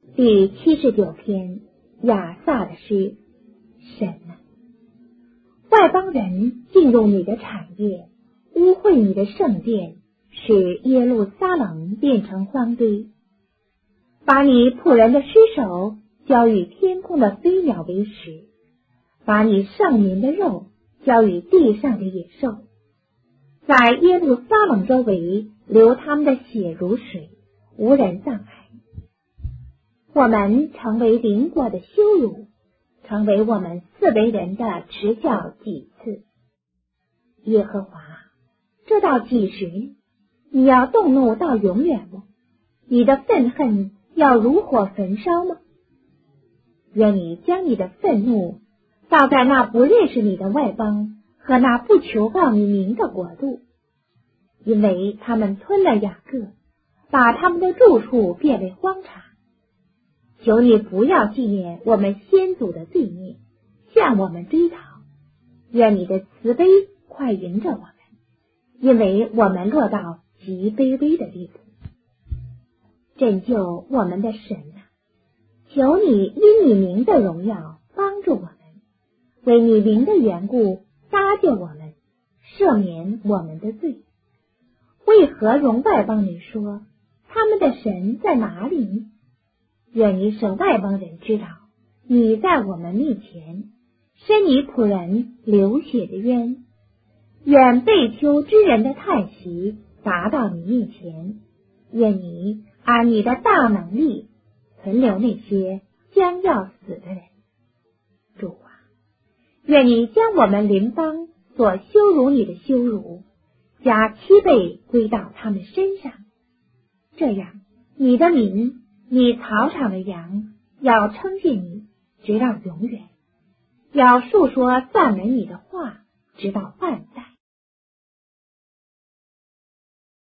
第79篇亚萨的诗。神啊，外邦人进入你的产业，污秽你的圣殿，使耶路撒冷变成荒堆，把你仆人的尸首交与天空的飞鸟为食，把你圣民的肉交与地上的野兽，在耶路撒冷周围流他们的血如水，无人葬害。我们成为邻国的羞辱，成为我们四围人的耻笑几次。耶和华，这到几时？你要动怒到永远吗？你的愤恨要如火焚烧吗？愿你将你的愤怒倒在那不认识你的外邦和那不求告你名的国度，因为他们吞了雅各，把他们的住处变为荒场。求你不要纪念我们先祖的罪孽，向我们追讨。愿你的慈悲快迎着我们，因为我们落到极卑微的地步。拯救我们的神啊，求你因你名的荣耀帮助我们，为你名的缘故搭救我们，赦免我们的罪。为何容外邦人说他们的神在哪里呢？愿你使外邦人知道你在我们面前，伸你仆人流血的冤。愿被囚之人的叹息达到你面前，愿你按你的大能力存留那些将要死的人。主啊，愿你将我们邻邦所羞辱你的羞辱加7倍归到他们身上，这样你的民，你草场的羊要称谢你直到永远，要述说赞美你的话直到万代。